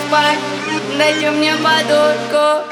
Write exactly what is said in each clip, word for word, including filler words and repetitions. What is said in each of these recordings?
спать, дайте мне подушку.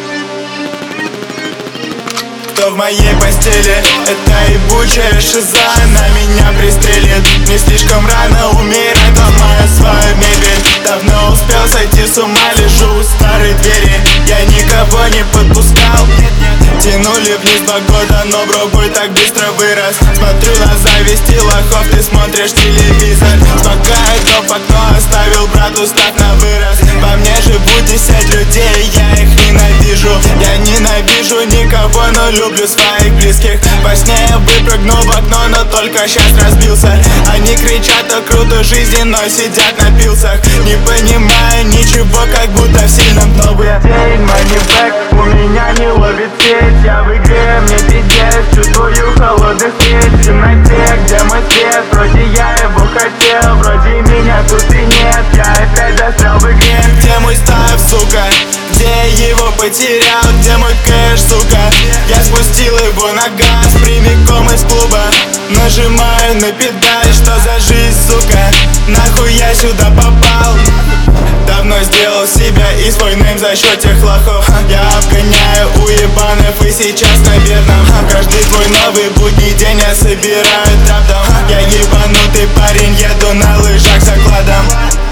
Кто в моей постели? Это ебучая шиза. Она меня пристрелит. Не слишком рано умирать, ломая свою мебель. Давно успел сойти с ума, лежу у старой двери. Я никого не подпускал. Тянули вниз два года, но бробой так быстро вырос. Смотрю на зависть и лохов, ты смотришь телевизор. Смокает доп, окно оставил брат, устав на вырос. Во мне живут десять людей, я их ненавижу. Я ненавижу никого, но люблю своих близких. Во сне я выпрыгнул в окно, но только сейчас разбился. Они кричат о крутой жизни, но сидят на пилсах. Не понимая ничего, как будто в сильном новый день. Манибэк у меня не ловит сеть. Я в игре, мне пиздец, чувствую холодный свет. В темноте, где мой свет, вроде я его хотел. Вроде меня тут и нет, я опять застрял в игре. Где мой став, сука? Где я его потерял? Где мой кэш, сука? Я спустил его на газ прямиком из клуба. Нажимаю на педаль, что за жизнь, сука? Нахуй я сюда попал? Давно сделал себя и свой нейм за счет тех лохов. Я обгоняю уебанов и сейчас на верном. Каждый твой новый будний день я собираю траптом. Я ебанутый парень, еду на лыжах за кладом.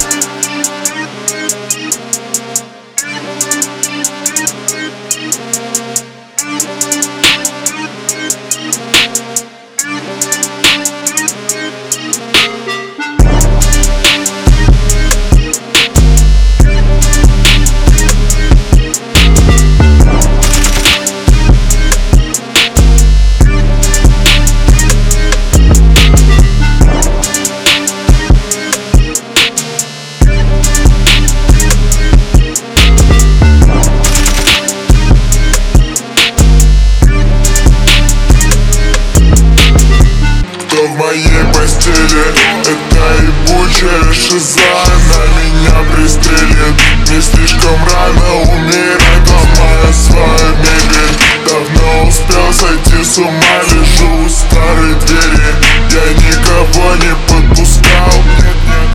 В моей постели это ебучая шиза. Она меня пристрелит. Не слишком рано умирать, ломая